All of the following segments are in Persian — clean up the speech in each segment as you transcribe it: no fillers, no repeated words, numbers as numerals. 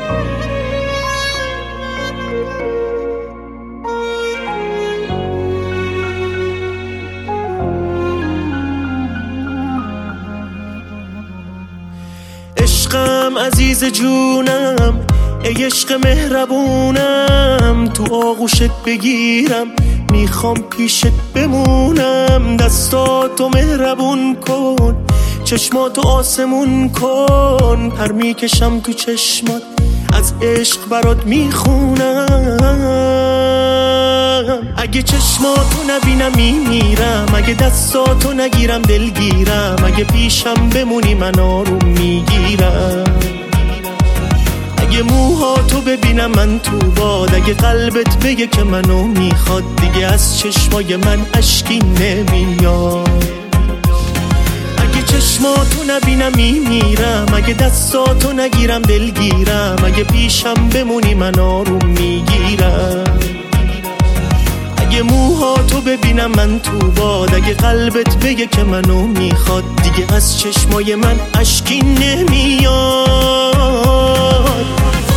عشقم عزیز جونم، ای عشق مهربونم، تو آغوشت بگیرم، میخوام پیشت بمونم. دستاتو مهربون کن، چشماتو آسمون کن، پر میکشم تو چشمات، از عشق برات میخونم. اگه چشماتو نبینم میمیرم، اگه دستاتو نگیرم دلگیرم، اگه پیشم بمونی من آروم میگیرم. اگه موهاتو ببینم من تو باد، اگه قلبت بگه که منو میخواد، دیگه از چشمای من اشکی نمیاد. اگه چشماتو نبینم میمیرم، اگه دستاتو نگیرم دلگیرم، اگه پیشم بمونی من آروم میگیرم. اگه موهاتو ببینم من تو باد، اگه قلبت بگه که منو میخواد، دیگه از چشمای من اشکی نمیاد.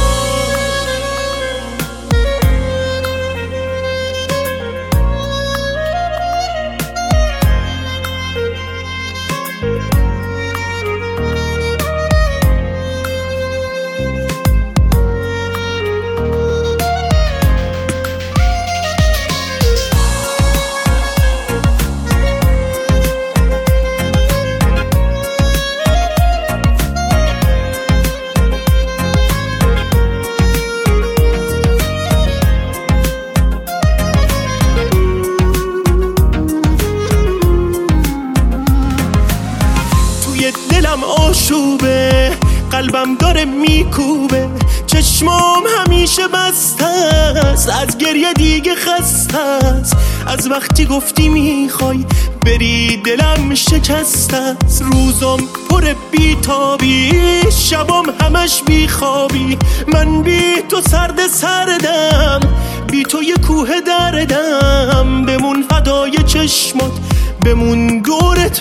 دلم آشوبه، قلبم داره میکوبه، چشمام همیشه بسته است، از گریه دیگه خسته است. از وقتی گفتی میخوای بری دلم شکسته است. روزام پر بیتابی، شبام همش بیخوابی، من بی تو سردم، بی تو یه کوه دردم. بمون فدای چشمات، بمون دورت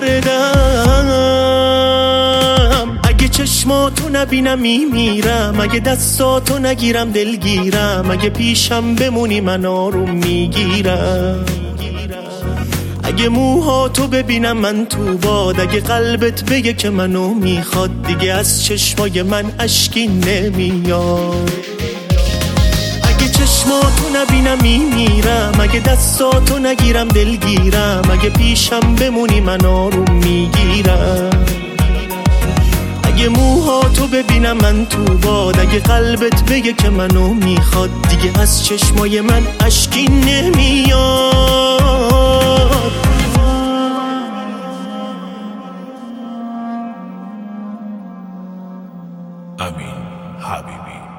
بگردم. اگه چشماتو نبینم میمیرم، اگه دستاتو نگیرم دلگیرم، اگه پیشم بمونی من آروم میگیرم. اگه موهاتو ببینم من تو باد، اگه قلبت بگه که منو میخواد، دیگه از چشمای من اشکی نمیاد. اگه چشماتو نبینم میمیرم، اگه دستاتو نگیرم دلگیرم، اگه پیشم بمونی من آروم میگیرم. اگه موهاتو ببینم من تو باد، اگه قلبت بگه که منو میخواد، دیگه از چشمای من اشکی نمیاد. امین حبیبی.